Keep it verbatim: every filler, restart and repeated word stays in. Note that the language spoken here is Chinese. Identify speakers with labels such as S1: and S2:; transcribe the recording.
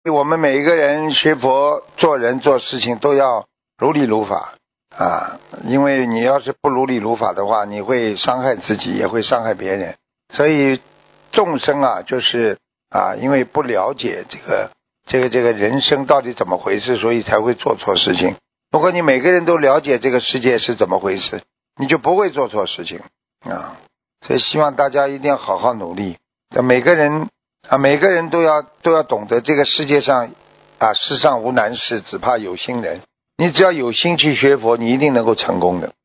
S1: 我们每一个人学佛做人做事情都要如理如法啊，因为你要是不如理如法的话，你会伤害自己，也会伤害别人。所以众生啊，就是啊，因为不了解这个这个这个人生到底怎么回事，所以才会做错事情。如果你每个人都了解这个世界是怎么回事，你就不会做错事情啊。所以希望大家一定要好好努力，每个人啊，每个人都要都要懂得这个世界上啊，世上无难事，只怕有心人。你只要有心去学佛，你一定能够成功的